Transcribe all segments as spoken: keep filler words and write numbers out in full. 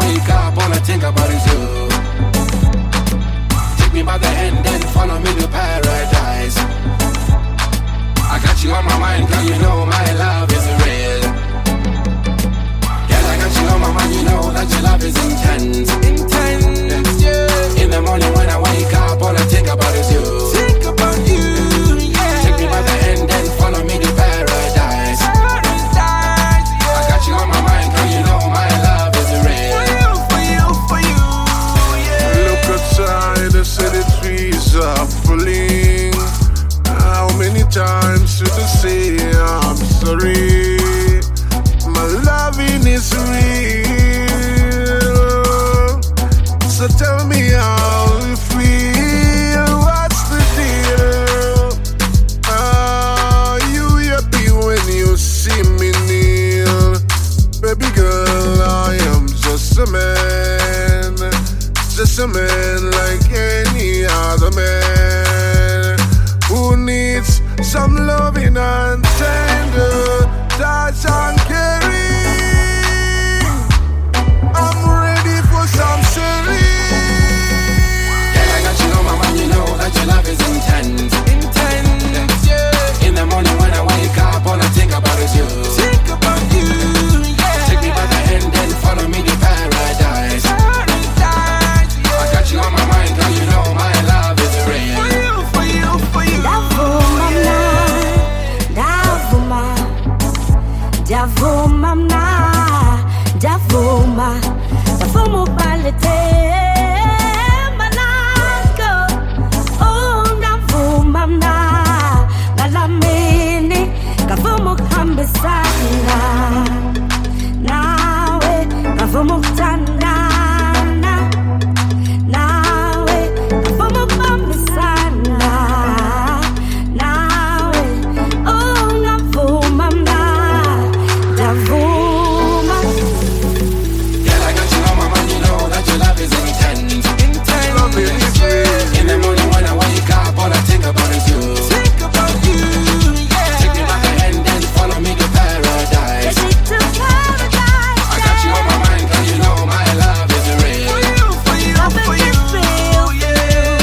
wake up, all I think about is you. Take me by the hand and follow me to paradise. I got you on my mind, girl, you know my love is real. Girl, I got you on my mind, you know that your love is intense. Intense, yeah. In the morning when I wake up, all I think about is you. Think about you, yeah. Take me by the hand and follow me to paradise. Paradise, yeah. I got you on my mind, girl, you know my love is real. For you, for you, for you, yeah. Look outside, the city trees are falling. How many times should I say I'm sorry? My loving is real. So tell me how you feel. What's the deal? Are you happy when you see me kneel? Baby girl, I am just a man. Just a man like any other man who needs some loving and tender touch and caring. I'm ready for some sharing. Girl, I got you on my mind, you know that your love is intense. Intense, yeah. In the morning when I wake up, all I think about is you. Think about you, yeah. Take me by the hand and follow me to paradise. Paradise, yeah. I got you on my mind, girl, you know my love is real. For you, for you, for you. Davuma mna, Davuma, Davumu balete manako. Oh, Davuma mna, Galamini, Gavumu kambisana. Nawe, Gavumu tandana. Nawe, Gavumu kambisana. Nawe, oh, Davuma mna. Girl, I got you on my mind, you know that your love is intense. Intense, yeah. In the morning when I wake up, all I think about is you. Think about you, yeah. Take me by the hand and follow me to paradise. Take me to paradise. I got you on my mind, girl, you know my love is real. For you, for you, for you, yeah.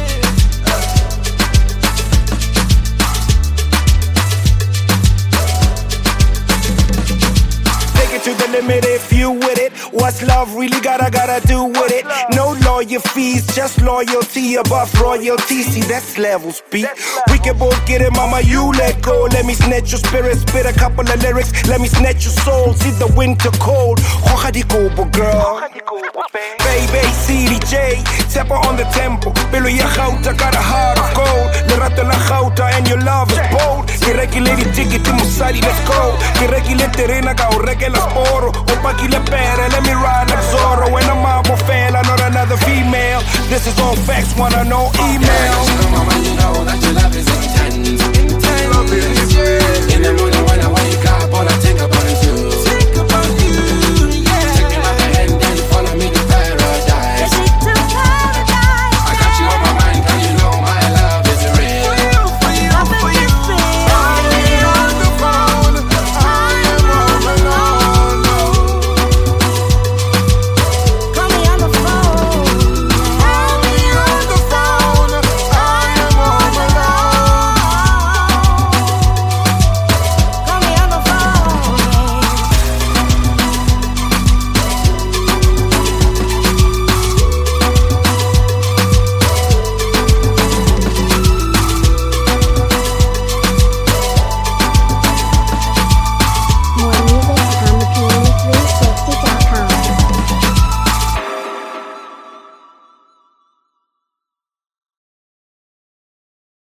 Take it to the limit if you with it. What's love really gotta gotta do with it? No lawyer fees, just loyalty above royalty. See, that's levels, B. We can both get it, mama, you let go. Let me snatch your spirit, spit a couple of lyrics. Let me snatch your soul, see the winter cold. Hochadikobo, girl. Baby, C D J, tap on the tempo. Bilo ya gauta, got a heart of gold. Lerato la gauta and your love is bold. Que regulate the ticket to Musali, let's go. Que regulate the rena, ga o rege la sporo. Opa ki le pere, let me ride like Zorro. When I'm out for fan, I not another female. This is all facts, wanna know email.